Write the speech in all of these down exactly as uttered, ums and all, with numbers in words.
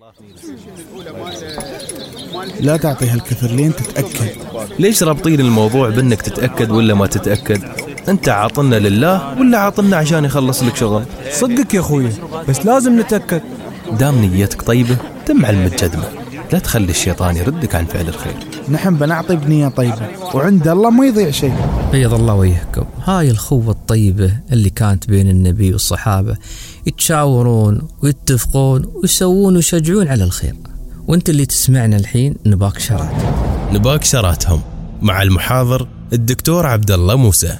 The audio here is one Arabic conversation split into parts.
لا تعطيها الكثر لين تتأكد. ليش رابطين الموضوع بأنك تتأكد ولا ما تتأكد؟ أنت عاطلنا لله ولا عاطلنا عشان يخلص لك شغل؟ صدقك يا أخوي، بس لازم نتأكد. دام نيتك طيبة تمع المتجدمة، لا تخلي الشيطان يردك عن فعل الخير. نحن بنعطي بنية طيبة وعند الله ما يضيع شيء. بيض الله وجهكم. هاي الخوة الطيبة اللي كانت بين النبي والصحابة، يتشاورون ويتفقون ويسوون ويشجعون على الخير. وانت اللي تسمعنا الحين نباك شرات نباك شراتهم مع المحاضر الدكتور عبد الله موسى.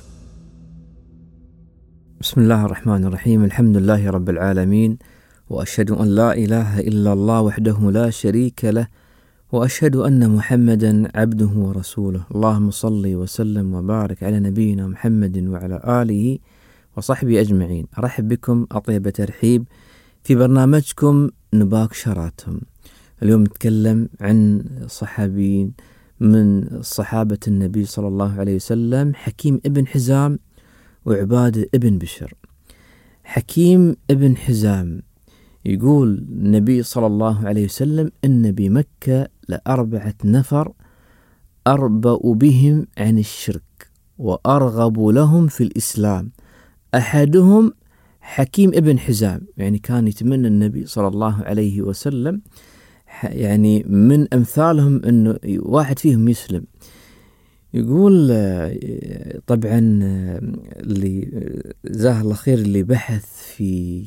بسم الله الرحمن الرحيم. الحمد لله رب العالمين، وأشهد أن لا إله إلا الله وحده لا شريك له، وأشهد أن محمدا عبده ورسوله. اللهم صل وسلم وبارك على نبينا محمد وعلى آله وصحبه أجمعين. أرحب بكم أطيب ترحيب في برنامجكم نباك شراتهم. اليوم نتكلم عن صحابيين من صحابة النبي صلى الله عليه وسلم، حكيم ابن حزام وعبادة ابن بشر. حكيم ابن حزام يقول النبي صلى الله عليه وسلم إن بمكة لأربعة نفر أربأ بهم عن الشرك وأرغب لهم في الإسلام. أحدهم حكيم ابن حزام، يعني كان يتمنى النبي صلى الله عليه وسلم يعني من أمثالهم أنه واحد فيهم يسلم. يقول طبعا اللي زاه الله خير اللي بحث في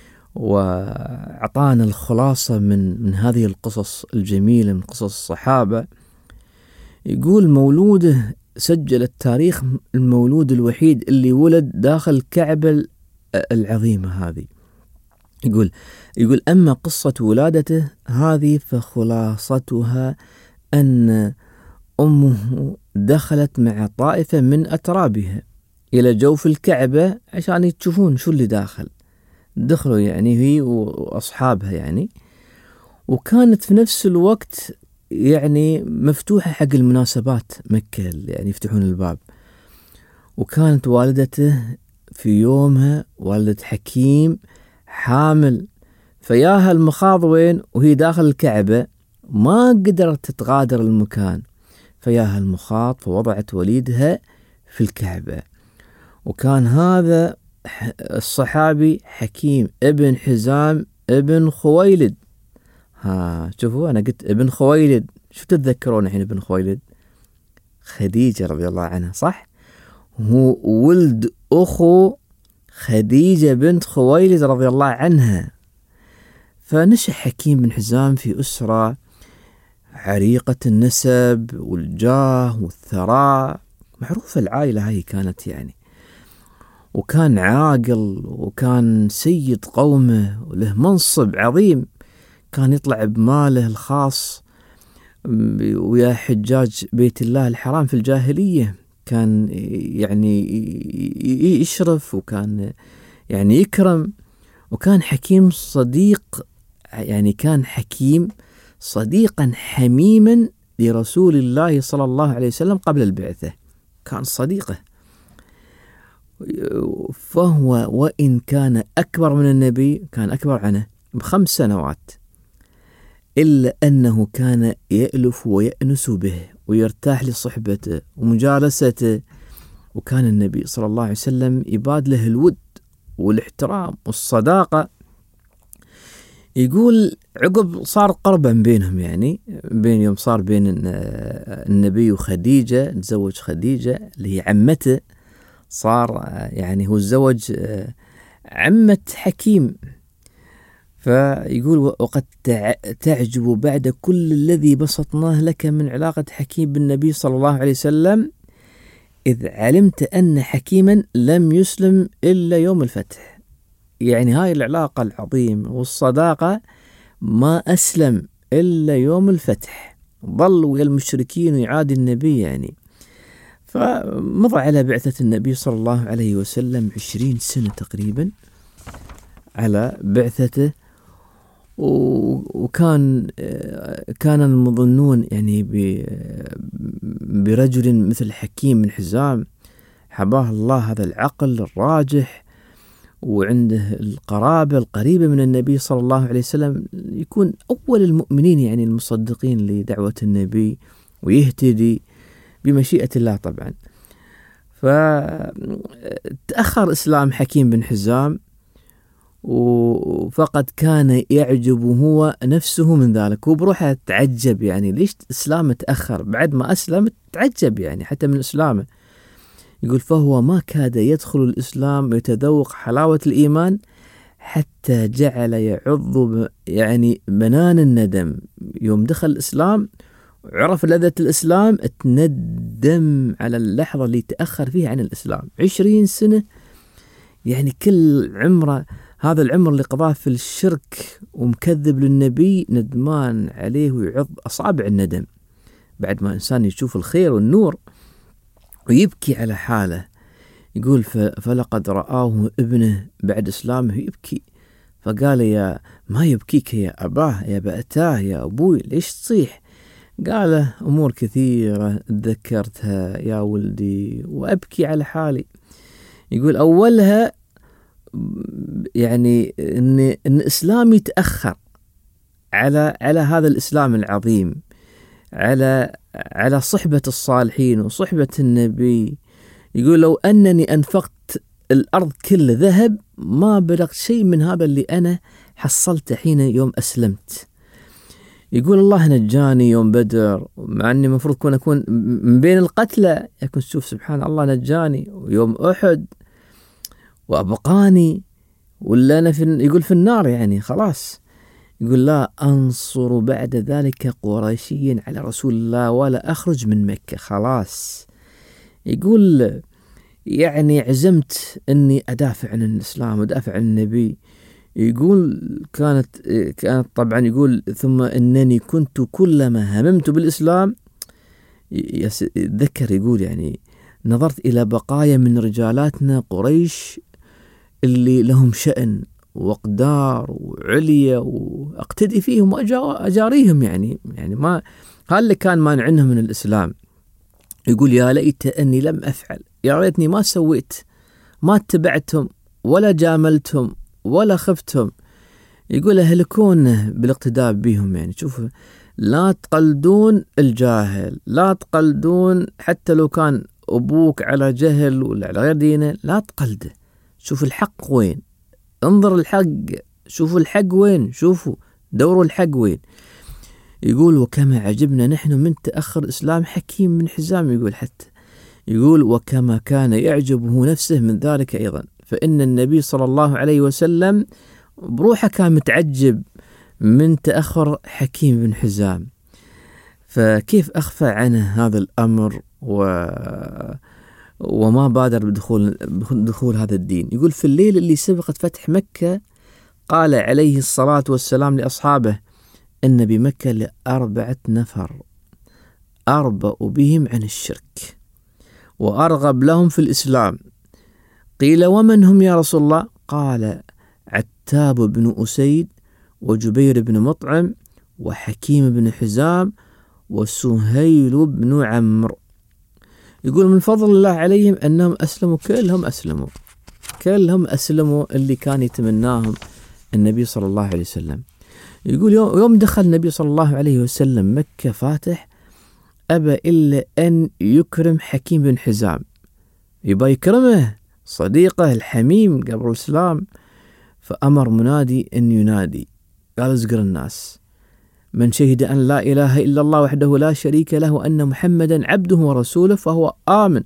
وأعطانا الخلاصة من من هذه القصص الجميلة من قصص الصحابة. يقول مولوده سجل التاريخ المولود الوحيد اللي ولد داخل الكعبة العظيمة هذه. يقول يقول أما قصة ولادته هذه فخلاصتها أن أمه دخلت مع طائفة من أترابها إلى جوف الكعبة عشان تشوفون شو اللي داخل. دخلوا يعني هي وأصحابها يعني، وكانت في نفس الوقت يعني مفتوحة حق المناسبات مكة، يعني يفتحون الباب. وكانت والدته في يومها والدة حكيم حامل، فياها المخاض وين وهي داخل الكعبة ما قدرت تتغادر المكان، فياها المخاض فوضعت وليدها في الكعبة. وكان هذا الصحابي حكيم ابن حزام ابن خويلد. ها شوفوا أنا قلت ابن خويلد، شو تتذكرون الحين ابن خويلد؟ خديجة رضي الله عنها، صح؟ هو ولد أخو خديجة بنت خويلد رضي الله عنها. فنشأ حكيم بن حزام في أسرة عريقة النسب والجاه والثراء، معروفة العائلة هاي كانت يعني، وكان عاقل وكان سيد قومه وله منصب عظيم. كان يطلع بماله الخاص ويا حجاج بيت الله الحرام في الجاهلية، كان يعني يشرف وكان يعني يكرم. وكان حكيم صديق، يعني كان حكيم صديقا حميما لرسول الله صلى الله عليه وسلم قبل البعثة، كان صديقه. فهو وإن كان أكبر من النبي، كان أكبر عنه بخمس سنوات، إلا أنه كان يألف ويأنس به ويرتاح لصحبته ومجالسته. وكان النبي صلى الله عليه وسلم يباد له الود والاحترام والصداقة. يقول عقب صار قربا بينهم، يعني بين يوم صار بين النبي وخديجة، تزوج خديجة اللي هي عمته، صار يعني هو تزوج عمة حكيم. فيقول وقد تعجب بعد كل الذي بسطناه لك من علاقة حكيم بالنبي صلى الله عليه وسلم، إذ علمت أن حكيما لم يسلم إلا يوم الفتح. يعني هاي العلاقة العظيمة والصداقة ما أسلم إلا يوم الفتح، ظل ويا المشركين ويعادي النبي يعني. فمضى على بعثة النبي صلى الله عليه وسلم عشرين سنة تقريبا على بعثته. وكان كان المظنون يعني برجل مثل حكيم بن حزام حباه الله هذا العقل الراجح وعنده القرابة القريبة من النبي صلى الله عليه وسلم، يكون أول المؤمنين يعني المصدقين لدعوة النبي ويهتدي بمشيئة الله طبعا. فتأخر إسلام حكيم بن حزام، وفقد كان يعجب هو نفسه من ذلك، وبروحه تعجب يعني ليش إسلامه تأخر، بعد ما أسلم تعجب يعني حتى من إسلامه. يقول فهو ما كاد يدخل الإسلام ويتذوق حلاوة الإيمان حتى جعل يعض يعني بنان الندم. يوم دخل الإسلام عرف لذة الإسلام، تندم على اللحظة اللي تأخر فيها عن الإسلام. عشرين سنة يعني كل عمره، هذا العمر اللي قضاه في الشرك ومكذب للنبي، ندمان عليه ويعض أصابع الندم. بعد ما إنسان يشوف الخير والنور ويبكي على حاله. يقول فلقد رآه ابنه بعد إسلامه يبكي، فقال يا ما يبكيك يا أباه يا بأتاه يا أبوي ليش تصيح؟ قال أمور كثيرة تذكرتها يا ولدي وأبكي على حالي. يقول أولها يعني إن, إن إسلامي تأخر على على هذا الإسلام العظيم، على على صحبة الصالحين وصحبة النبي. يقول لو أنني أنفقت الأرض كل ذهب ما بلغت شيء من هذا اللي أنا حصلته حين يوم أسلمت. يقول الله نجاني يوم بدر، مع أني مفروض كون أكون من بين القتلى، يكون شوف سبحان الله نجاني، ويوم أحد وأبقاني، ولا أنا في يقول في النار يعني خلاص. يقول لا أنصر بعد ذلك قريشيا على رسول الله ولا أخرج من مكة خلاص. يقول يعني عزمت أني أدافع عن الإسلام ودافع عن النبي. يقول كانت كانت طبعا يقول ثم أنني كنت كلما هممت بالإسلام يذكر يقول يعني نظرت إلى بقايا من رجالاتنا قريش اللي لهم شأن وقدار وعليا واقتدي فيهم وأجاريهم يعني يعني ما هذا اللي كان مانعنهم من الإسلام. يقول يا ليت أني لم أفعل، يا ريتني ما سويت، ما اتبعتهم ولا جاملتهم ولا خفتهم. يقول أهلكون بالاقتداء بهم. يعني شوف لا تقلدون الجاهل، لا تقلدون حتى لو كان أبوك على جهل ولا على غير دينه، لا تقلده. شوف الحق وين، انظر الحق، شوفوا الحق وين، شوفوا دوروا الحق وين. يقول وكما عجبنا نحن من تأخر إسلام حكيم بن حزام. يقول حتى يقول وكما كان يعجبه نفسه من ذلك أيضا، فإن النبي صلى الله عليه وسلم بروحه كان متعجب من تأخر حكيم بن حزام. فكيف أخفى عنه هذا الأمر و... وما بادر بدخول دخول هذا الدين. يقول في الليل اللي سبقت فتح مكة قال عليه الصلاة والسلام لأصحابه إن بمكة لأربعة نفر أربأ بهم عن الشرك وأرغب لهم في الإسلام. قيل ومن هم يا رسول الله؟ قال عتاب بن أسيد وجبير بن مطعم وحكيم بن حزام وسهيل بن عمرو. يقول من فضل الله عليهم أنهم أسلموا، كلهم أسلموا كلهم أسلموا اللي كان يتمناهم النبي صلى الله عليه وسلم. يقول يوم, يوم دخل النبي صلى الله عليه وسلم مكة فاتح أبى إلا أن يكرم حكيم بن حزام، يبقى يكرمه صديقه الحميم قبل الإسلام. فأمر منادي أن ينادي، قال ازقر الناس من شهد أن لا إله إلا الله وحده لا شريك له وأن محمدا عبده ورسوله فهو آمن،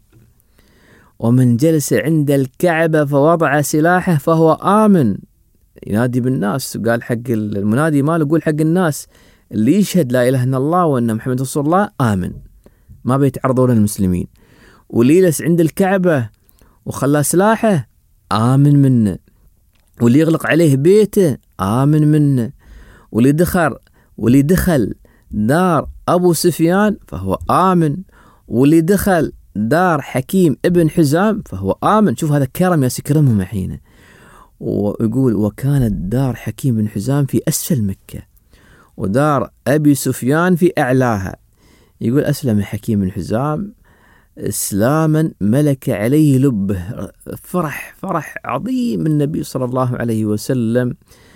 ومن جلس عند الكعبة فوضع سلاحه فهو آمن. ينادي بالناس، قال حق المنادي ماله يقول حق الناس اللي يشهد لا إله إلا الله وأن محمد رسول الله آمن، ما بيتعرضوا للمسلمين. واللي يجلس عند الكعبة وخلى سلاحه آمن منه، واللي يغلق عليه بيته آمن منه، واللي دخل واللي دخل دار أبو سفيان فهو آمن، واللي دخل دار حكيم ابن حزام فهو آمن. شوف هذا كرم يا سكرمهم حينه. ويقول وكانت دار حكيم بن حزام في أسفل مكة ودار أبي سفيان في أعلاها. يقول أسلم حكيم بن حزام إسلاما ملك عليه لبه، فرح فرح عظيم النبي صلى الله عليه وسلم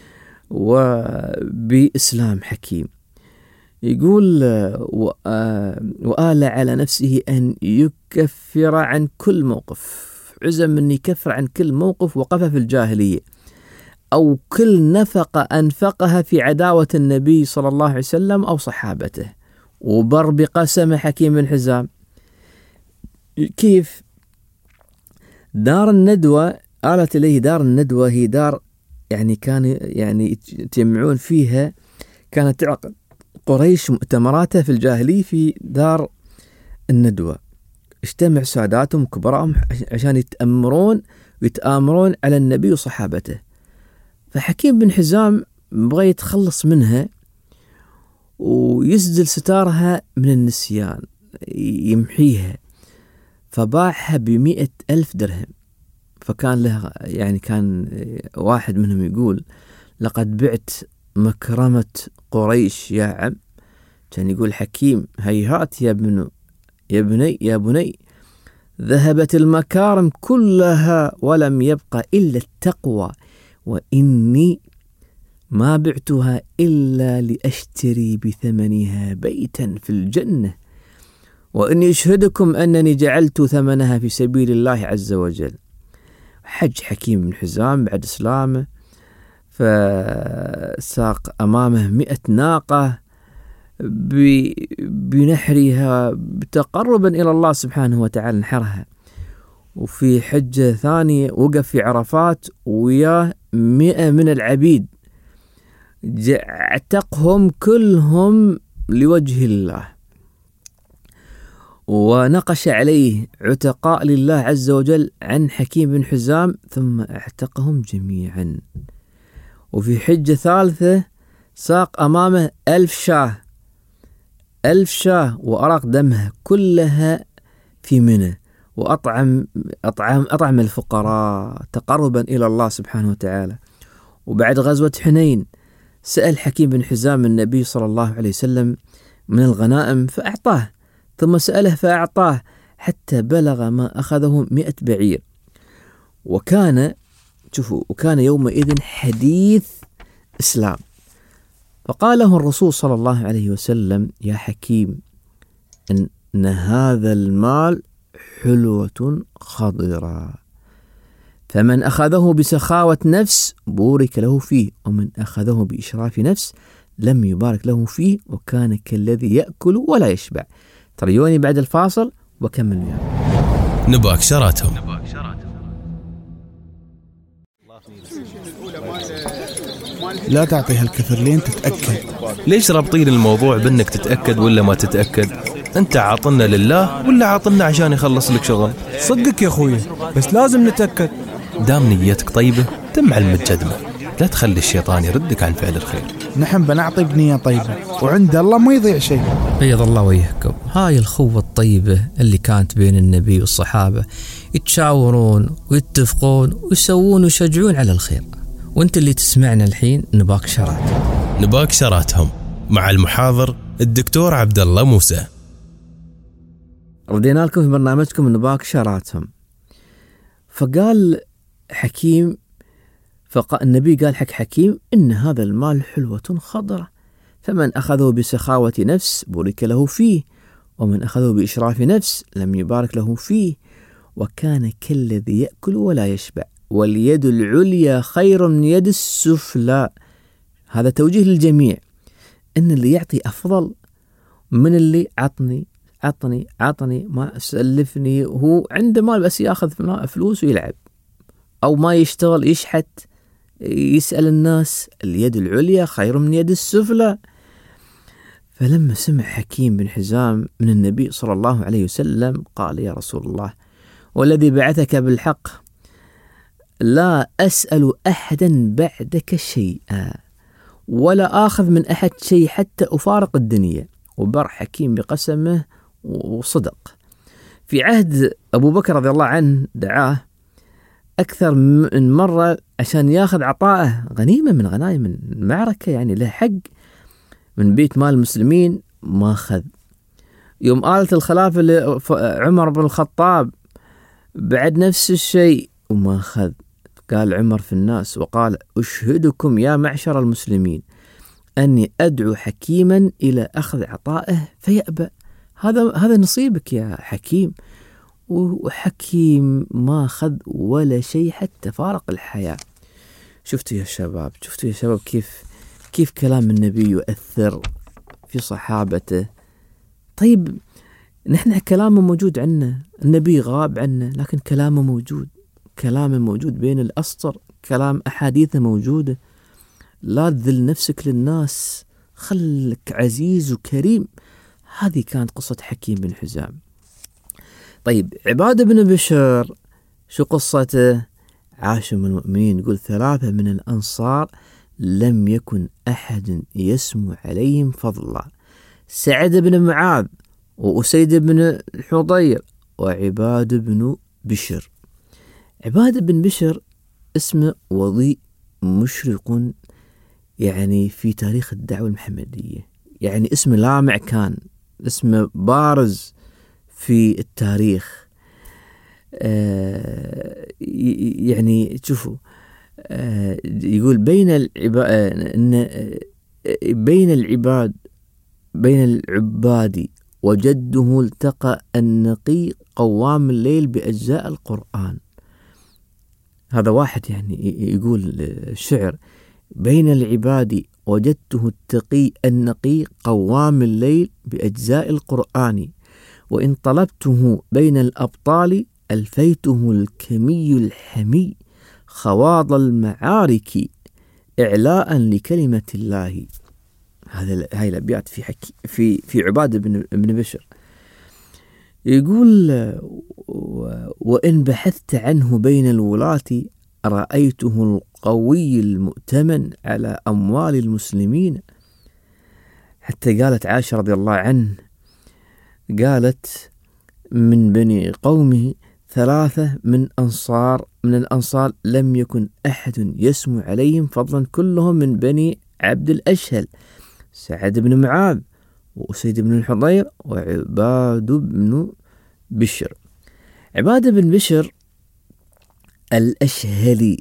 وبإسلام حكيم. يقول وآل على نفسه أن يكفر عن كل موقف، عزم أن يكفر عن كل موقف وقف في الجاهلية أو كل نفقة أنفقها في عداوة النبي صلى الله عليه وسلم أو صحابته، وبر بقسم حكيم بن حزام. كيف؟ دار الندوة آلت إليه دار الندوة، هي دار يعني كان يعني يتجمعون فيها، كانت تعقد قريش مؤتمراتها في الجاهلية في دار الندوة، اجتمع ساداتهم كبراءهم عشان يتأمرون ويتآمرون على النبي وصحابته. فحكيم بن حزام بغى يتخلص منها ويسدل ستارها من النسيان، يمحيها، فباعها بمئة ألف درهم. فكان له يعني كان واحد منهم يقول لقد بعت مكرمة قريش يا عم، كان يقول حكيم هيهات يا ابن يا بني يا بني ذهبت المكارم كلها ولم يبق إلا التقوى، وإني ما بعتها إلا لأشتري بثمنها بيتا في الجنة، وإني أشهدكم أنني جعلت ثمنها في سبيل الله عز وجل. حج حكيم بن حزام بعد إسلامه، فساق أمامه مئة ناقة بنحرها تقربا إلى الله سبحانه وتعالى، نحرها. وفي حجة ثانية وقف في عرفات وياه مئة من العبيد، اعتقهم كلهم لوجه الله، ونقش عليه عتقاء لله عز وجل عن حكيم بن حزام ثم اعتقهم جميعا. وفي حجة ثالثة ساق أمامه ألف شاه ألف شاه وأراق دمها كلها في منى، وأطعم أطعم أطعم الفقراء تقربا إلى الله سبحانه وتعالى. وبعد غزوة حنين سأل حكيم بن حزام النبي صلى الله عليه وسلم من الغنائم فأعطاه، ثم سأله فأعطاه، حتى بلغ ما أخذه مئة بعير. وكان شوفوا وكان يومئذ حديث إسلام. فقال له الرسول صلى الله عليه وسلم يا حكيم إن, إن هذا المال حلوة خضرة، فمن أخذه بسخاوة نفس بورك له فيه، ومن أخذه بإشراف نفس لم يبارك له فيه، وكان كالذي يأكل ولا يشبع. تريوني بعد الفاصل وكمل وياك. نباك شراتهم. لا تعطيها الكثر لين تتأكد. ليش رابطين الموضوع بأنك تتأكد ولا ما تتأكد؟ أنت عاطلنا لله ولا عاطلنا عشان يخلص لك شغل؟ صدقك يا أخوي، بس لازم نتأكد. دام نيتك طيبة تم علم الجدمة، لا تخلي الشيطان يردك عن فعل الخير. نحن بنعطي بنية طيبة وعند الله ما يضيع شيء. بيض الله وجهكم. هاي الخوة الطيبة اللي كانت بين النبي والصحابة، يتشاورون ويتفقون ويسوون ويشجعون على الخير. وانت اللي تسمعنا الحين نباك شرات. نباك شراتهم مع المحاضر الدكتور عبد الله موسى. ردينا لكم في برنامجكم نباك شراتهم. فقال حكيم فقال النبي قال حق حكيم إن هذا المال حلوة خضرة، فمن أخذه بسخاوة نفس بورك له فيه، ومن أخذه بإشراف نفس لم يبارك له فيه، وكان كالذي يأكل ولا يشبع، واليد العليا خير من يد السفلى. هذا توجيه للجميع، إن اللي يعطي أفضل من اللي عطني عطني عطني ما سلفني، هو عنده مال بس ياخذ فلوس ويلعب، أو ما يشتغل يشحت يسأل الناس. اليد العليا خير من يد السفلى. فلما سمع حكيم بن حزام من النبي صلى الله عليه وسلم قال يا رسول الله والذي بعثك بالحق لا أسأل أحدا بعدك شيئا ولا آخذ من أحد شيء حتى أفارق الدنيا. وبر حكيم بقسمه وصدق. في عهد أبو بكر رضي الله عنه دعاه أكثر من مرة عشان ياخذ عطاءه غنيمة من غنائم المعركة، يعني له حق من بيت مال المسلمين ما أخذ. يوم آلت الخلافة لعمر بن الخطاب بعد نفس الشيء وما أخذ. قال عمر في الناس وقال أشهدكم يا معشر المسلمين أني أدعو حكيما إلى أخذ عطائه فيأبى. هذا هذا نصيبك يا حكيم. وحكيم ما أخذ ولا شيء حتى فارق الحياة. شفتوا يا شباب شفتوا يا شباب كيف كيف كلام النبي يؤثر في صحابته. طيب نحن كلامه موجود عنا، النبي غاب عنا لكن كلامه موجود، كلامه موجود بين الأسطر، كلام أحاديثه موجودة. لا تذل نفسك للناس، خلك عزيز وكريم. هذه كانت قصة حكيم بن حزام. طيب عبادة بن بشر شو قصته؟ عاش من المؤمنين. يقول ثلاثة من الأنصار لم يكن أحد يسمو عليهم فضلا: سعد بن معاذ وأسيد بن الحضير وعباد بن بشر. عباد بن بشر اسمه وضيء مشرق يعني في تاريخ الدعوة المحمدية، يعني اسم لامع، كان اسمه بارز في التاريخ. آه يعني تشوفوا آه يقول بين العباد إن بين العباد بين العباد وجده التقى النقي قوام الليل بأجزاء القرآن. هذا واحد يعني يقول الشعر: بين العباد وجدته التقي النقي قوام الليل بأجزاء القرآن، وإن طلبته بين الأبطال ألفيته الكمي الحمي خواض المعارك إعلاء لكلمة الله. هذا هاي الأبيات في حكي في في عبادة بن بن بشر. يقول: وإن بحثت عنه بين الولاة رأيته القوي المؤتمن على أموال المسلمين. حتى قالت عائشة رضي الله عنه، قالت: من بني قومه ثلاثة من أنصار من الأنصار لم يكن أحد يسمو عليهم فضلا، كلهم من بني عبد الأشهل: سعد بن معاذ وأسيد بن الحضير وعباد بن بشر. عباد بن بشر الأشهلي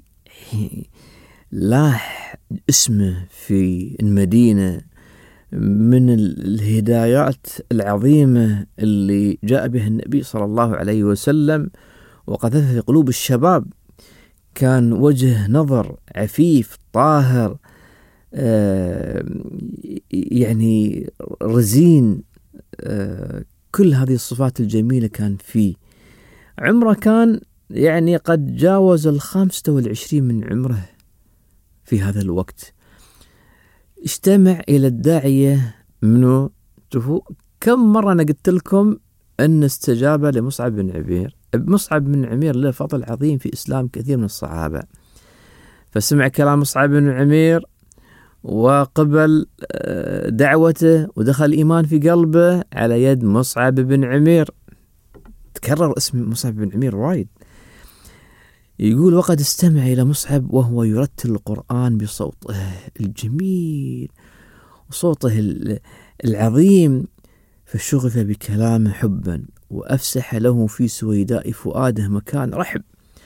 لاح اسمه في المدينة من الهدايات العظيمة اللي جاء بها النبي صلى الله عليه وسلم وقذفها في قلوب الشباب. كان وجه نظر عفيف طاهر، آه يعني رزين، آه كل هذه الصفات الجميلة كان فيه. عمره كان يعني قد جاوز الخامسة والعشرين من عمره في هذا الوقت. اجتمع إلى الداعية منه. شوفوا كم مرة أنا قلت لكم أن استجاب لمصعب بن عمير. مصعب بن عمير له فضل عظيم في إسلام كثير من الصحابة، فسمع كلام مصعب بن عمير وقبل دعوته ودخل الإيمان في قلبه على يد مصعب بن عمير. تكرر اسم مصعب بن عمير وايد. يقول: وقد استمع إلى مصعب وهو يرتل القرآن بصوته الجميل وصوته العظيم، فشغف بكلامه حبا وأفسح له في سويداء فؤاده مكان رحب،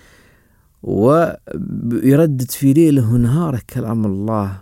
ويردد في ليله ونهاره كلام الله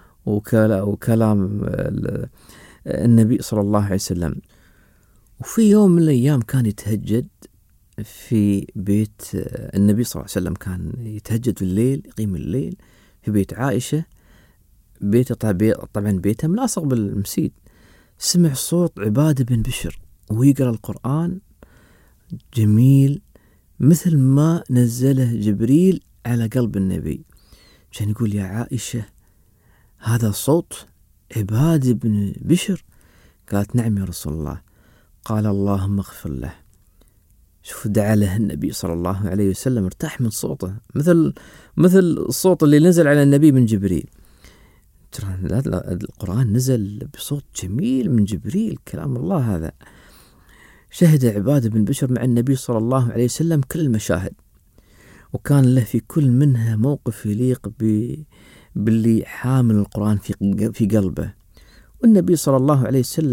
وكلام النبي صلى الله عليه وسلم. وفي يوم من الأيام كان يتهجد في بيت النبي صلى الله عليه وسلم، كان يتهجد الليل، يقيم الليل في بيت عائشة. بيته طبعا بيته ملاصق بالمسجد. سمع صوت عبادة بن بشر ويقرأ القرآن جميل مثل ما نزله جبريل على قلب النبي. عشان يقول: يا عائشة هذا صوت عبادة بن بشر؟ قالت: نعم يا رسول الله. قال: اللهم اغفر له. شوف دعا له النبي صلى الله عليه وسلم، ارتاح من صوته مثل مثل الصوت اللي نزل على النبي من جبريل. ترى القرآن نزل بصوت جميل من جبريل، كلام الله هذا. شهد عبادة بن بشر مع النبي صلى الله عليه وسلم كل المشاهد، وكان له في كل منها موقف يليق باللي حامل القرآن في في قلبه. والنبي صلى الله عليه وسلم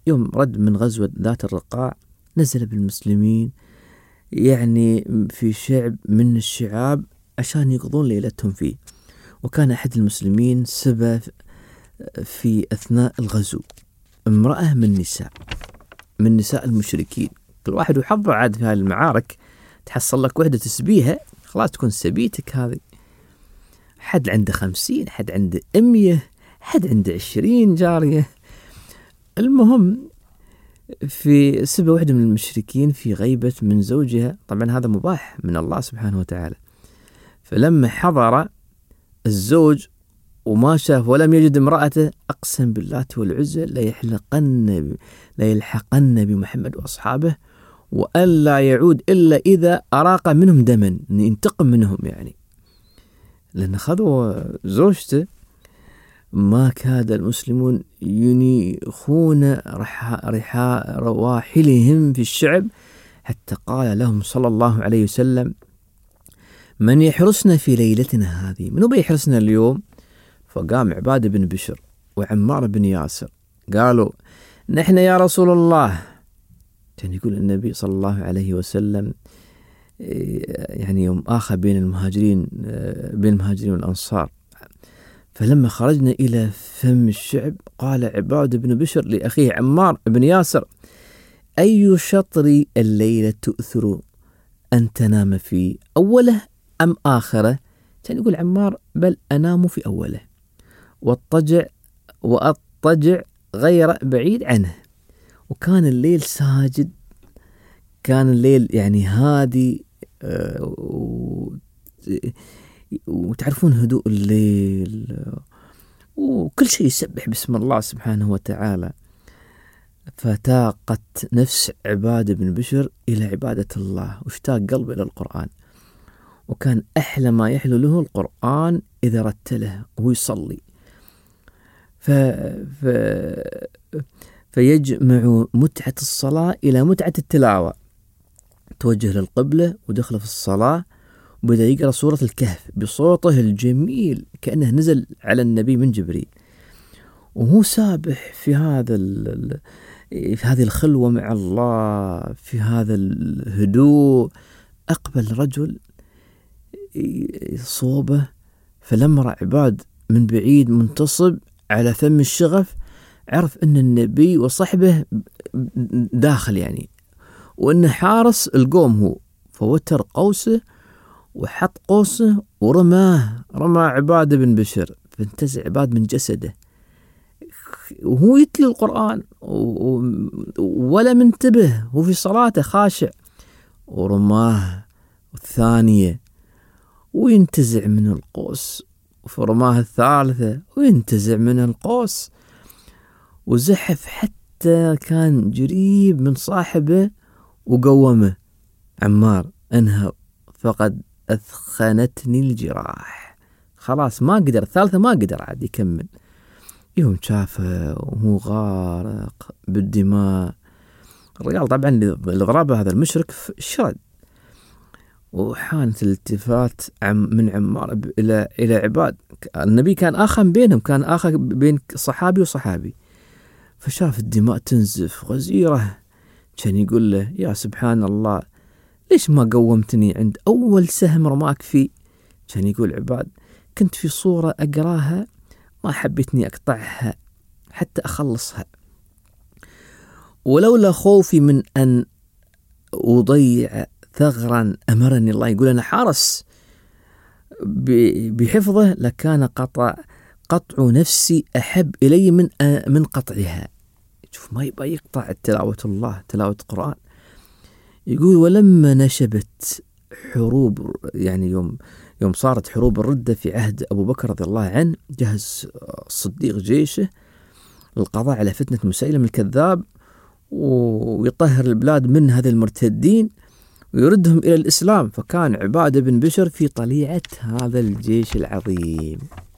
يوم رد من غزوة ذات الرقاع نزل بالمسلمين يعني في شعب من الشعاب عشان يقضون ليلتهم فيه. وكان أحد المسلمين سبى في أثناء الغزو امرأة من نساء من نساء المشركين. كل واحد وحظه عاد في هذه المعارك، تحصل لك وحدة تسبيها خلاص تكون سبيتك هذه. حد عنده خمسين، حد عنده أمية، حد عنده عشرين جارية. المهم في سبى واحدة من المشركين في غيبة من زوجها، طبعا هذا مباح من الله سبحانه وتعالى. فلما حضر الزوج وما شاف ولم يجد امرأته أقسم بالله والعزى لا يحلقن لا يلحقن بمحمد وأصحابه وألا يعود إلا إذا أراق منهم دما، ينتقم منهم يعني، لأن خذوا زوجته. ما كاد المسلمون ينيخون رحاء رواحلهم في الشعب حتى قال لهم صلى الله عليه وسلم: من يحرسنا في ليلتنا هذه؟ منو بيحرسنا اليوم؟ فقام عبادة بن بشر وعمار بن ياسر قالوا: نحن يا رسول الله. كان يقول النبي صلى الله عليه وسلم يعني يوم آخى بين المهاجرين بين المهاجرين والأنصار، فلما خرجنا إلى فم الشعب قال عبادة بن بشر لأخيه عمار بن ياسر: أي شطر الليلة تؤثر أن تنام في أوله أم آخره؟ كان يقول عمار: بل أنام في أوله واضطجع وأضطجع غير بعيد عنه. وكان الليل ساجد، كان الليل يعني هادي، وتعرفون هدوء الليل وكل شيء يسبح باسم الله سبحانه وتعالى. فتاقت نفس عبادة بن بشر إلى عبادة الله واشتاق قلبه إلى القرآن، وكان أحلى ما يحلو له القرآن إذا رتله وهو يصلي. ف... ف... فيجمع متعة الصلاة إلى متعة التلاوة. توجه للقبلة ودخل في الصلاة وبدأ يقرأ سورة الكهف بصوته الجميل كأنه نزل على النبي من جبريل، وهو سابح في هذا ال... في هذه الخلوة مع الله، في هذا الهدوء. أقبل رجل صوبه، فلما رأى عباد من بعيد منتصب على فم الشغف عرف أن النبي وصحبه داخل يعني، وأنه حارس القوم هو، فوتر قوسه وحط قوسه ورماه رمى عبادة بن بشر، فانتزع عباد من جسده وهو يتلي القرآن ولا منتبه، هو في صلاته خاشع، ورماه الثانية وينتزع من القوس، فرماه الثالثة وينتزع من القوس، وزحف حتى كان قريب من صاحبه وقومه: عمار انهض فقد أثخنتني الجراح. خلاص ما قدر، الثالثة ما قدر عاد يكمل. يوم شافه وهو غارق بالدماء، الرجال طبعا الغرابة هذا المشرك شرد، وحانت الالتفات من عمار إلى إلى عباد. النبي كان آخى بينهم، كان آخى بين صحابي وصحابي، فشاف الدماء تنزف غزيرة، كان يقول له: يا سبحان الله، ليش ما قومتني عند أول سهم رماك فيه؟ كان يقول عباد: كنت في صورة أقراها ما حبيتني أقطعها حتى أخلصها، ولولا خوفي من أن أضيع ثغرا أمرني الله، يقول أنا حارس بحفظه، لكان قطع قطع نفسي أحب إلي من من قطعها. شوف ما يبقى يقطع تلاوة الله، تلاوة القرآن. يقول: ولما نشبت حروب يعني يوم يوم صارت حروب الردة في عهد أبو بكر رضي الله عنه، جهز الصديق جيشه للقضاء على فتنة مسيلم الكذاب ويطهر البلاد من هذه المرتدين ويردهم إلى الإسلام. فكان عبادة بن بشر في طليعة هذا الجيش العظيم.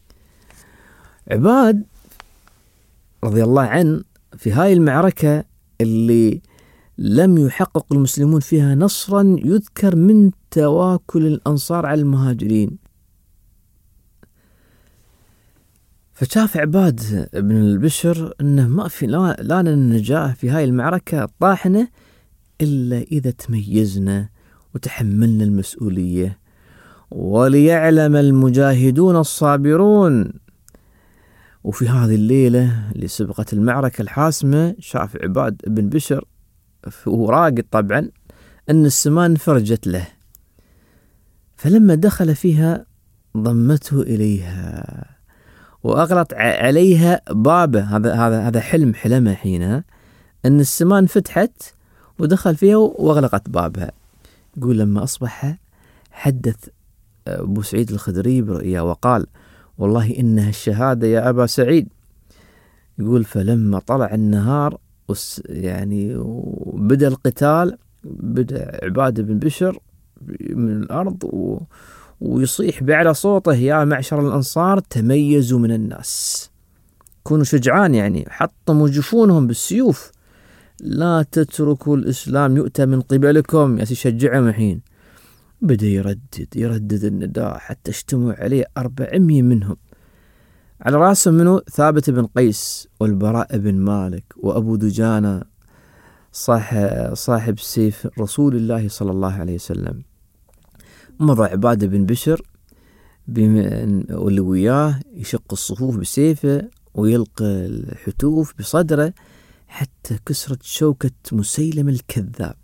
عباد رضي الله عنه في هاي المعركة اللي لم يحقق المسلمون فيها نصرا يذكر من تواكل الأنصار على المهاجرين. فشاف عباد بن البشر أنه ما في لا, لا النجاة في هاي المعركة الطاحنة إلا إذا تميزنا وتحملنا المسؤولية، وليعلم المجاهدون الصابرون. وفي هذه الليلة اللي سبقت المعركة الحاسمة شاف عباد بن بشر وهو راقد طبعا أن السماء انفرجت له، فلما دخل فيها ضمته إليها وأغلق عليها بابه. هذا هذا هذا حلم حلمه حينها أن السماء انفتحت ودخل فيها وأغلقت بابها. يقول لما أصبح حدث أبو سعيد الخدري برؤيا وقال: والله إنها الشهادة يا أبا سعيد. يقول فلما طلع النهار يعني وبدأ القتال، بدأ عباد بن بشر من الأرض و ويصيح بأعلى صوته: يا معشر الأنصار تميزوا من الناس، كونوا شجعان، يعني حطموا جفونهم بالسيوف، لا تتركوا الإسلام يؤتى من قبلكم. يشجعهم الحين. بدأ يردد يردد النداء حتى اجتمعوا عليه أربعمية منهم، على رأسهم منه ثابت بن قيس والبراء بن مالك وأبو دجانة صاحب, صاحب سيف رسول الله صلى الله عليه وسلم. مضى عبادة بن بشر واللي وياه يشق الصفوف بسيفه ويلقى الحتوف بصدره حتى كسرت شوكة مسيلم الكذاب،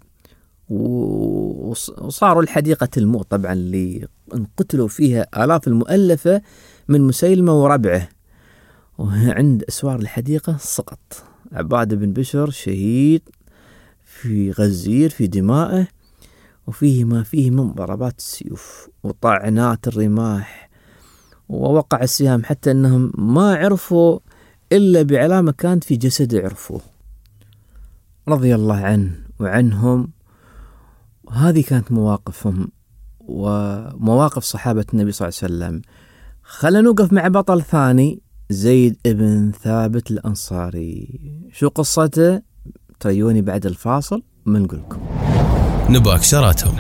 وصاروا الحديقة الموت طبعا اللي انقتلوا فيها آلاف المؤلفة من مسيلمة وربعه. وعند أسوار الحديقة سقط عبادة بن بشر شهيد في غزير في دمائه، وفيه ما فيه من ضربات السيوف وطعنات الرماح، ووقع السهام حتى أنهم ما عرفوا إلا بعلامة كانت في جسده عرفوه، رضي الله عنه وعنهم. وهذه كانت مواقفهم ومواقف صحابة النبي صلى الله عليه وسلم. خلنا نوقف مع بطل ثاني، زيد بن ثابت الأنصاري. شو قصته؟ تريوني بعد الفاصل ومنقول لكم. نباك شراتهم.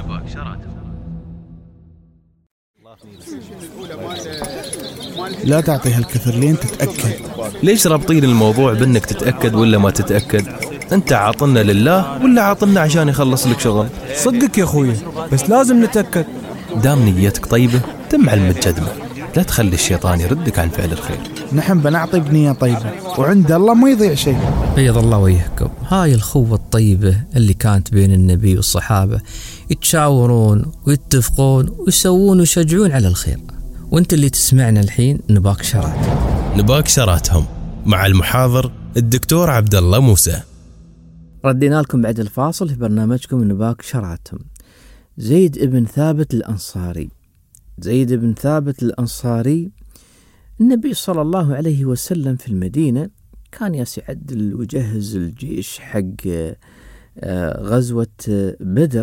لا تعطيها الكثر لين تتأكد. ليش رابطين الموضوع بأنك تتأكد ولا ما تتأكد؟ أنت عاطلنا لله ولا عاطلنا عشان يخلص لك شغل؟ صدقك يا أخوي، بس لازم نتأكد. دام نيتك طيبة تم علم الجدمة، لا تخلي الشيطان يردك عن فعل الخير. نحن بنعطي بنية طيبة وعند الله ما يضيع شيء. بيض الله وجهكم. هاي الخوة الطيبة اللي كانت بين النبي والصحابة، يتشاورون ويتفقون ويسوون ويشجعون على الخير. وانت اللي تسمعنا الحين نباك شرات. نباك شراتهم مع المحاضر الدكتور عبد الله موسى. ردينا لكم بعد الفاصل في برنامجكم نباك شراتهم. زيد بن ثابت الأنصاري. زيد بن ثابت الأنصاري، النبي صلى الله عليه وسلم في المدينة كان يستعد ويجهز الجيش حق غزوة بدر.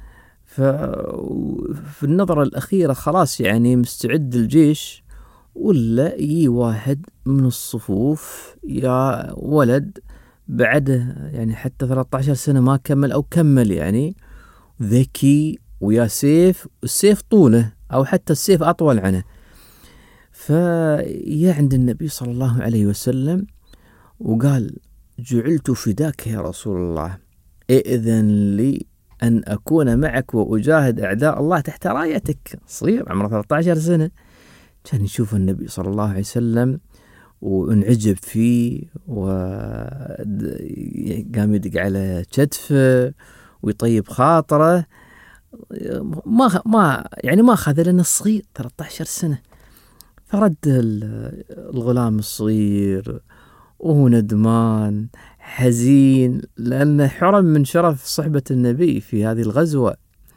ففي النظرة الأخيرة خلاص يعني مستعد الجيش، ولا يجي واحد من الصفوف يا ولد بعده يعني حتى ثلاثة عشر سنة ما كمل أو كمل، يعني ذكي ويا سيف، السيف طوله أو حتى السيف أطول عنه. فيا عند النبي صلى الله عليه وسلم وقال: جعلت فداك يا رسول الله، إذن لي أن أكون معك وأجاهد أعداء الله تحت رايتك. صغير عمره ثلاثة عشر سنة، كان يشوف النبي صلى الله عليه وسلم وانعجب فيه، وقام يدق على كتفه ويطيب خاطره. ما ما يعني ما أخذ لنا الصغير ثلاثة عشر سنة. فرد الغلام الصغير وهو ندمان حزين لأنه حرم من شرف صحبة النبي في هذه الغزوة.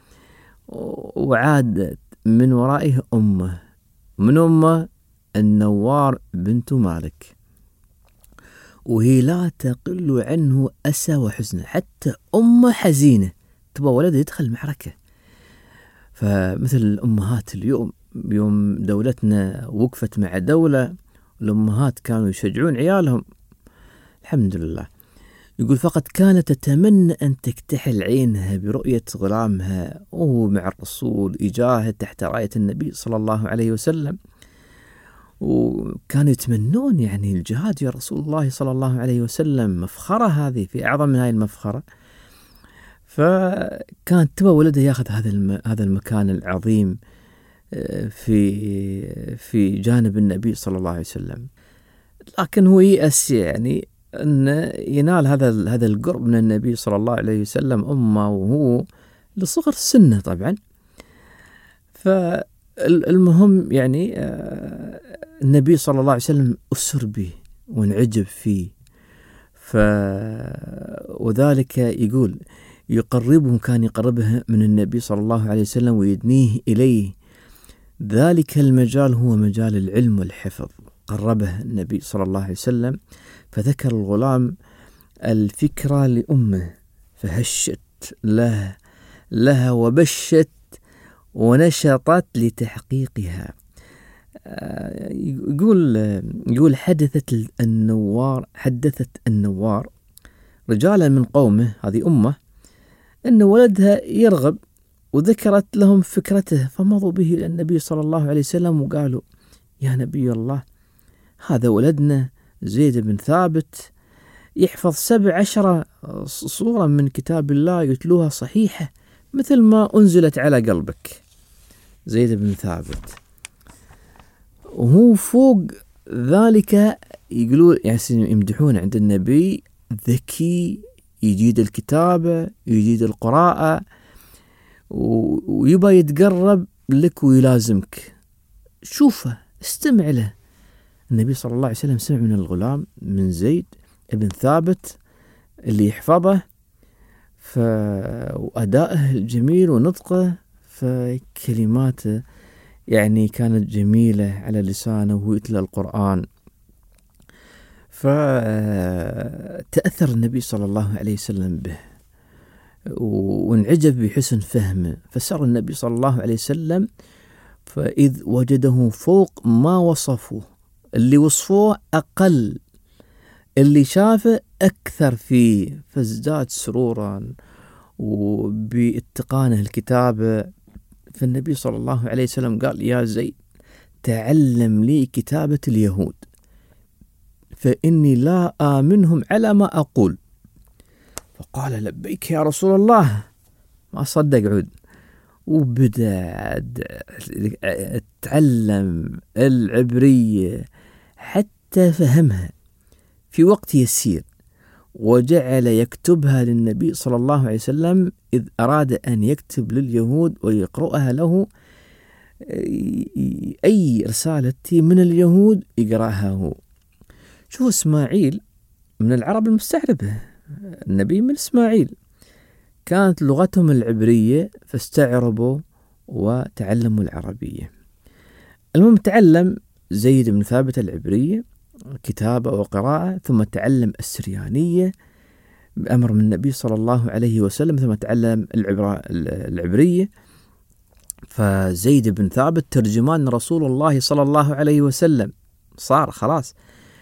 وعادت من ورائه أمه، من أمه النوار بنت مالك، وهي لا تقل عنه أسى وحزن، حتى أمه حزينة تبغى ولد يدخل معركة. فمثل الأمهات اليوم، يوم دولتنا وقفت مع دولة، الأمهات كانوا يشجعون عيالهم الحمد لله. يقول: فقد كانت تتمنى أن تكتحل عينها برؤية غلامها وهو مع الرسول يجاهد تحت راية النبي صلى الله عليه وسلم. وكانوا يتمنون يعني الجهاد يا رسول الله صلى الله عليه وسلم، مفخرة هذه، في أعظم من هاي المفخرة. فكان تبى ولده ياخذ هذا هذا المكان العظيم في في جانب النبي صلى الله عليه وسلم، لكن هو يأس يعني أن ينال هذا هذا القرب من النبي صلى الله عليه وسلم أمه، وهو لصغر سنه طبعا. فالمهم يعني النبي صلى الله عليه وسلم أسر به وانعجب فيه، ف وذلك يقول يقربه، كان يقربه من النبي صلى الله عليه وسلم ويدنيه إليه. ذلك المجال هو مجال العلم والحفظ، قربه النبي صلى الله عليه وسلم. فذكر الغلام الفكرة لأمه فهشت له لها وبشت ونشطت لتحقيقها. يقول يقول حدثت النوار حدثت النوار رجالا من قومه، هذه أمه، أن ولدها يرغب، وذكرت لهم فكرته، فمضوا به إلى النبي صلى الله عليه وسلم وقالوا: يا نبي الله، هذا ولدنا زيد بن ثابت يحفظ سبع عشرة صورة من كتاب الله يتلوها صحيحة مثل ما أنزلت على قلبك. زيد بن ثابت، وهو فوق ذلك يقولون يعني يمدحون عند النبي ذكي، يجيد الكتابة، يجيد القراءة، ويبى يتقرب لك ويلازمك. شوفه، استمع له. النبي صلى الله عليه وسلم سمع من الغلام من زيد بن ثابت اللي يحفظه، وأدائه الجميل ونطقه، فكلماته يعني كانت جميلة على لسانه وهو يتلى القرآن. فتأثر النبي صلى الله عليه وسلم به وانعجب بحسن فهمه، فسر النبي صلى الله عليه وسلم فإذ وجده فوق ما وصفوه، اللي وصفوه أقل، اللي شافه أكثر فيه، فازداد سرورا وباتقانه الكتابة. فالنبي صلى الله عليه وسلم قال: يا زيد، تعلم لي كتابة اليهود فإني لا آمنهم على ما أقول. فقال: لبيك يا رسول الله. ما صدق عود، وبدأ تعلم العبرية حتى فهمها في وقت يسير، وجعل يكتبها للنبي صلى الله عليه وسلم إذ أراد أن يكتب لليهود ويقرأها له. أي رسالة من اليهود يقرأها هو. شوف إسماعيل من العرب المستعربة، النبي من إسماعيل، كانت لغتهم العبرية، فاستعربوا وتعلموا العربية. المهم تعلم زيد بن ثابت العبرية كتابة وقراءة، ثم تعلم السريانية بأمر من النبي صلى الله عليه وسلم، ثم تعلم العبرية. فزيد بن ثابت ترجمان رسول الله صلى الله عليه وسلم صار خلاص.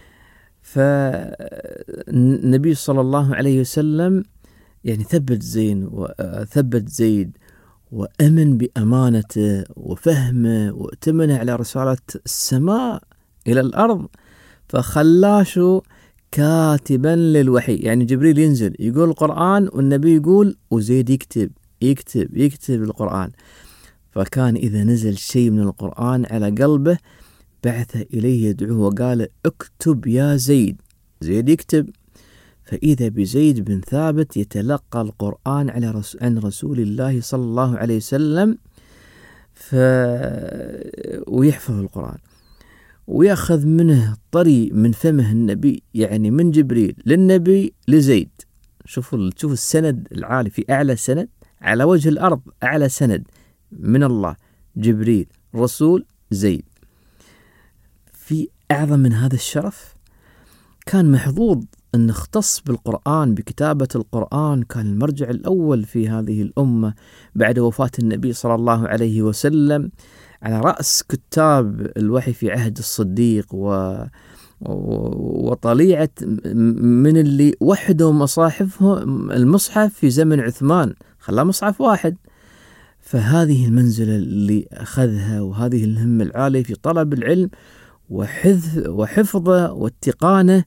فالنبي صلى الله عليه وسلم يعني ثبت زين وثبت زيد وأمن بأمانته وفهمه واتمنه على رسالة السماء إلى الأرض، فخلاشه كاتبا للوحي. يعني جبريل ينزل يقول القرآن والنبي يقول وزيد يكتب يكتب يكتب القرآن. فكان إذا نزل شيء من القرآن على قلبه بعث إليه يدعوه وقال: اكتب يا زيد. زيد يكتب، فإذا بزيد بن ثابت يتلقى القرآن على رس... عن رسول الله صلى الله عليه وسلم، ف... ويحفظ القرآن ويأخذ منه طري من فمه النبي، يعني من جبريل للنبي لزيد. شوفوا شوفوا السند العالي، في أعلى سند على وجه الأرض، أعلى سند من الله، جبريل، رسول، زيد. في أعظم من هذا الشرف؟ كان محظوظ أن اختص بالقرآن، بكتابة القرآن، كان المرجع الأول في هذه الأمة بعد وفاة النبي صلى الله عليه وسلم، على رأس كتاب الوحي في عهد الصديق، و وطليعة من اللي وحدوا مصاحفهم المصحف في زمن عثمان، خلاه مصحف واحد. فهذه المنزلة اللي أخذها وهذه الهمة العالية في طلب العلم وحفظه واتقانه،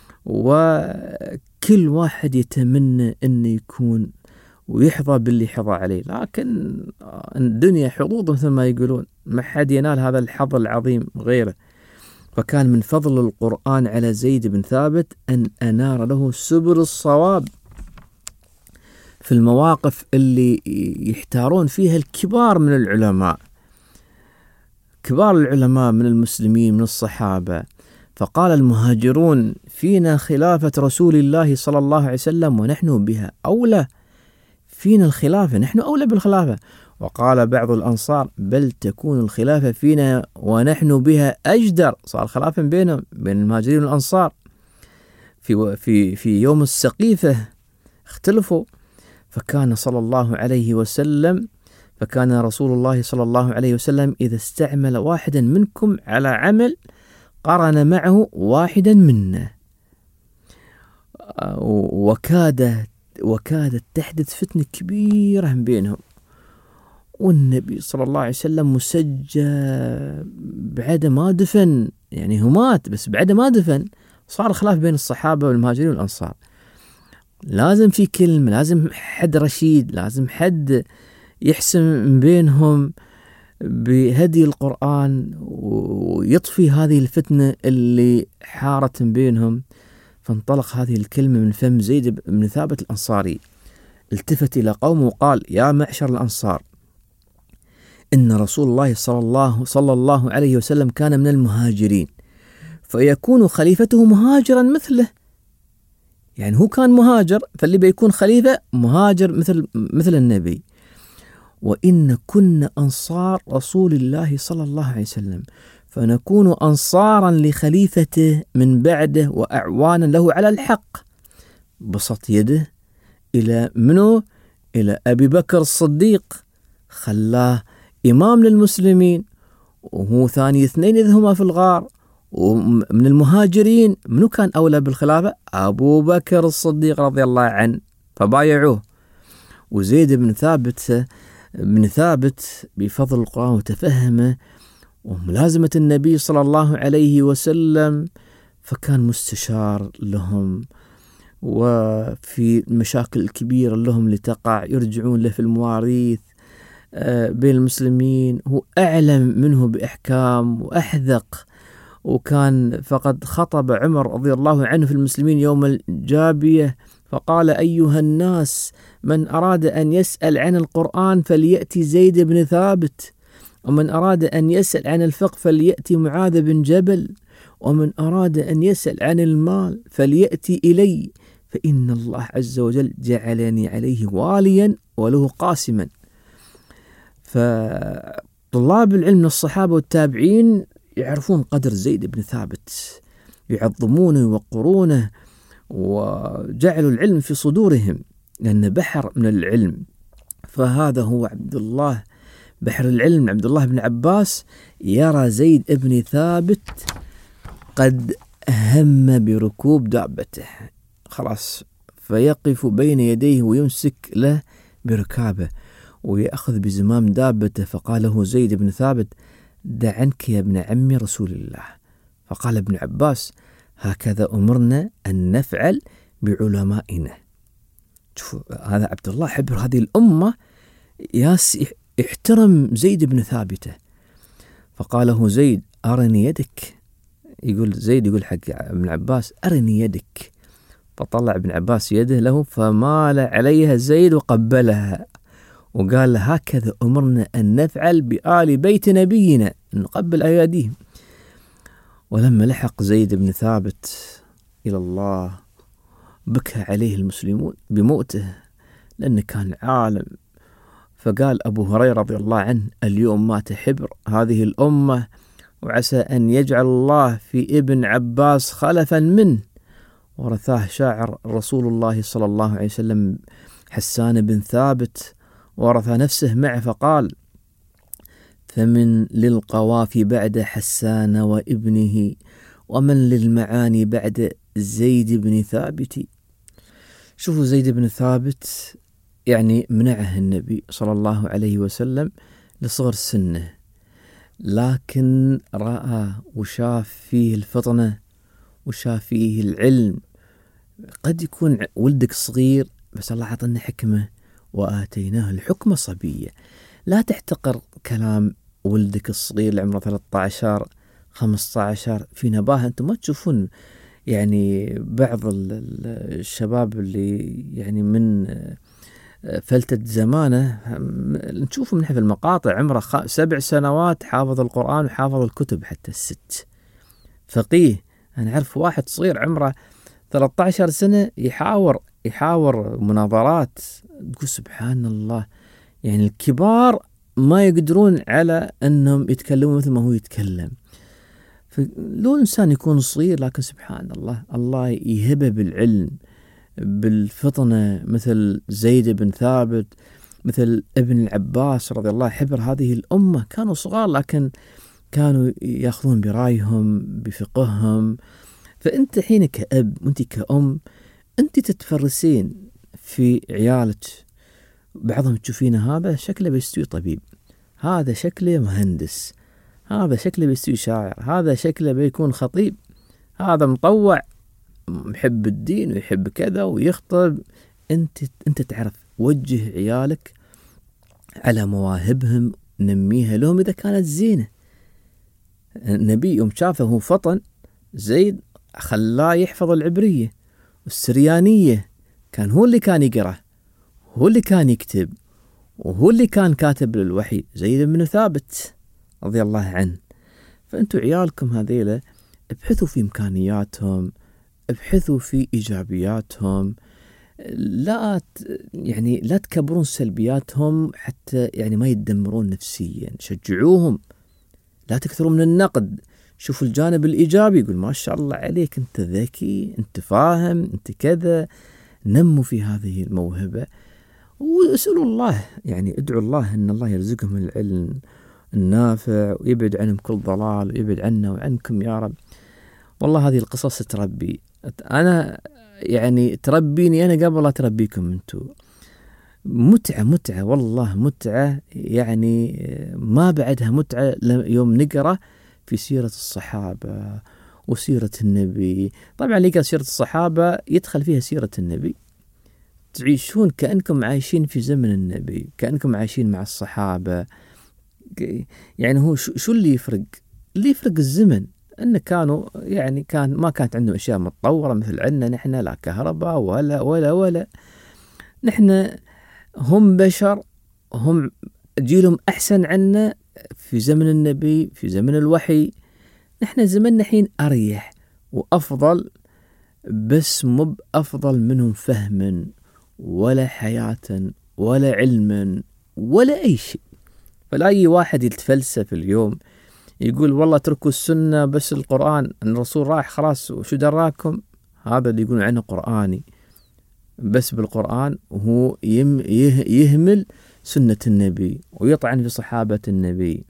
وكل واحد يتمنى أن يكون ويحظى باللي حظى عليه. لكن الدنيا حظوظ مثل ما يقولون، ما حد ينال هذا الحظ العظيم غيره. فكان من فضل القرآن على زيد بن ثابت أن أنار له سبل الصواب في المواقف اللي يحتارون فيها الكبار من العلماء، كبار العلماء من المسلمين من الصحابة. فقال المهاجرون: فينا خلافة رسول الله صلى الله عليه وسلم ونحن بها أولى، فينا الخلافة، نحن أولى بالخلافة. وقال بعض الأنصار: بل تكون الخلافة فينا ونحن بها أجدر. صار خلاف بينهم بين المهاجرين والأنصار في في في يوم السقيفة، اختلفوا. فكان صلى الله عليه وسلم فكان رسول الله صلى الله عليه وسلم إذا استعمل واحدا منكم على عمل قرن معه واحدا منا، وكاد وكادت تحدث فتنة كبيرة بينهم. والنبي صلى الله عليه وسلم مسجى بعد ما دفن، يعني هو مات بس بعد ما دفن صار خلاف بين الصحابة والمهاجرين والأنصار. لازم في كلمة، لازم حد رشيد، لازم حد يحسم بينهم بهدي القرآن ويطفي هذه الفتنة اللي حارت بينهم. فانطلق هذه الكلمة من فم زيد بن ثابت الأنصاري، التفت إلى قومه وقال: يا معشر الأنصار، إن رسول الله صلى الله, صلى الله عليه وسلم كان من المهاجرين، فيكون خليفته مهاجرا مثله. يعني هو كان مهاجر، فاللي بيكون خليفة مهاجر مثل مثل النبي. وإن كنا أنصار رسول الله صلى الله عليه وسلم، فنكون أنصارا لخليفته من بعده وأعوانا له على الحق. بسط يده إلى منو؟ إلى أبي بكر الصديق، خلاه إمام للمسلمين، وهو ثاني اثنين إذ هما في الغار. ومن المهاجرين منو كان أولى بالخلافة؟ أبو بكر الصديق رضي الله عنه، فبايعوه. وزيد بن ثابت بن ثابت بفضل القرآن وتفهمه وملازمة النبي صلى الله عليه وسلم، فكان مستشار لهم، وفي المشاكل الكبيرة لهم اللي تقع يرجعون له في المواريث بين المسلمين. هو أعلم منه بإحكام وأحذق. وكان فقد خطب عمر رضي الله عنه في المسلمين يوم الجابية فقال: أيها الناس، من أراد أن يسأل عن القرآن فليأتي زيد بن ثابت، ومن أراد أن يسأل عن الفقه فليأتي معاذ بن جبل، ومن أراد أن يسأل عن المال فليأتي إلي، فإن الله عز وجل جعلني عليه واليا وله قاسما. فطلاب العلم من الصحابة والتابعين يعرفون قدر زيد بن ثابت، يعظمونه ويوقرونه، وجعلوا العلم في صدورهم، لأن بحر من العلم. فهذا هو عبد الله بحر العلم، عبد الله بن عباس، يرى زيد بن ثابت قد هم بركوب دابته، خلاص، فيقف بين يديه ويمسك له بركابه ويأخذ بزمام دابته. فقال له زيد بن ثابت: دع عنك يا ابن عم رسول الله. فقال ابن عباس: هكذا أمرنا أن نفعل بعلمائنا. شوفوا هذا عبد الله حبر هذه الأمة، ياس احترم زيد بن ثابته. فقال له زيد: أرني يدك. يقول زيد يقول حق ابن عباس: أرني يدك. فطلع ابن عباس يده له، فمال عليها زيد وقبلها وقال: هكذا أمرنا أن نفعل بآل بيت نبينا، نقبل أياديهم. ولما لحق زيد بن ثابت إلى الله بكى عليه المسلمون بموته، لأنه كان عالم. فقال أبو هريرة رضي الله عنه: اليوم مات حبر هذه الأمة، وعسى أن يجعل الله في ابن عباس خلفا منه. ورثاه شاعر رسول الله صلى الله عليه وسلم حسان بن ثابت، ورث نفسه معه، فقال: فمن للقوافي بعد حسان وابنه، ومن للمعاني بعد زيد بن ثابت. شوفوا زيد بن ثابت يعني منعه النبي صلى الله عليه وسلم لصغر سنه، لكن رأى وشاف فيه الفطنة وشاف فيه العلم. قد يكون ولدك صغير بس الله عطنا حكمة وآتيناه الحكمة صبية. لا تحتقر كلام ولدك الصغير اللي عمره ثلاثة عشر خمسة عشر في نباهة. أنتم ما تشوفون يعني بعض الشباب اللي يعني من فلتة زمانه نشوفهم نحن في المقاطع عمره سبع سنوات حافظ القرآن وحافظ الكتب حتى الست، فقيه. أنا أعرف واحد صغير عمره ثلاثة عشر سنة يحاور يحاور مناظرات، تقول سبحان الله. يعني الكبار ما يقدرون على أنهم يتكلموا مثل ما هو يتكلم. لو الإنسان يكون صغير لكن سبحان الله الله يهبه بالعلم بالفطنة، مثل زيد بن ثابت، مثل ابن العباس رضي الله، حبر هذه الأمة. كانوا صغار لكن كانوا يأخذون برايهم بفقههم. فأنت حين كأب وأنت كأم أنت تتفرسين في عيالك. بعضهم تشوفين هذا شكله بيستوي طبيب، هذا شكله مهندس، هذا شكله بيستوي شاعر، هذا شكله بيكون خطيب، هذا مطوع محب الدين ويحب كذا ويخطب. أنت أنت تعرف وجه عيالك على مواهبهم، نميها لهم إذا كانت زينة. النبي يوم شافه هو فطن زيد خلاه يحفظ العبرية والسريانية، كان هو اللي كان يقرأ، هو اللي كان يكتب، وهو اللي كان كاتب للوحي، زيد بن ثابت رضي الله عنه. فأنتوا عيالكم هذيلا ابحثوا في إمكانياتهم، ابحثوا في إيجابياتهم، لا يعني لا تكبرون سلبياتهم حتى يعني ما يتدمرون نفسيا. شجعوهم، لا تكثروا من النقد. شوفوا الجانب الإيجابي، يقول ما شاء الله عليك أنت ذكي، أنت فاهم، أنت كذا. نموا في هذه الموهبة واسألوا الله، يعني ادعوا الله أن الله يرزقهم العلم النافع ويبعد عنهم كل ضلال ويبعد عنا وعنكم يا رب. والله هذه القصص تربي، أنا يعني تربيني أنا قبل لا تربيكم أنتوا. متعة متعة والله متعة، يعني ما بعدها متعة يوم نقرأ في سيرة الصحابة وسيرة النبي. طبعا اللي يقرأ سيرة الصحابة يدخل فيها سيرة النبي، تعيشون كأنكم عايشين في زمن النبي، كأنكم عايشين مع الصحابة. يعني هو شو اللي يفرق؟ اللي يفرق الزمن، أن كانوا يعني كان ما كانت عندهم أشياء متطورة مثل عندنا نحن، لا كهرباء ولا ولا ولا نحن هم بشر، هم جيلهم أحسن عنا في زمن النبي، في زمن الوحي. نحن زمننا حين أريح وأفضل، بس مو أفضل منهم فهما ولا حياة ولا علما ولا أي شيء. فلا أي واحد يتفلسف اليوم يقول والله تركوا السنة بس القرآن، أن الرسول راح خلاص وشو دراكم. هذا اللي يقولون عنه قرآني بس بالقرآن، وهو يهمل سنة النبي ويطعن في صحابة النبي.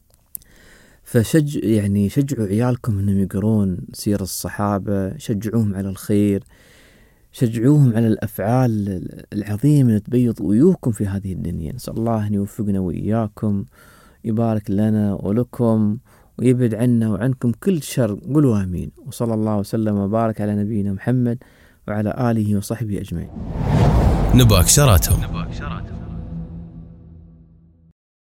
فشج يعني شجعوا عيالكم أنهم يقرون سير الصحابة، شجعوهم على الخير، شجعوهم على الأفعال العظيمة اللي تبيض وجوهكم في هذه الدنيا. نسأل الله أن يوفقنا وإياكم، يبارك لنا ولكم ويبعد عنا وعنكم كل شر. قولوا آمين. وصلى الله وسلم وبارك على نبينا محمد وعلى آله وصحبه أجمعين. نباك شراتهم.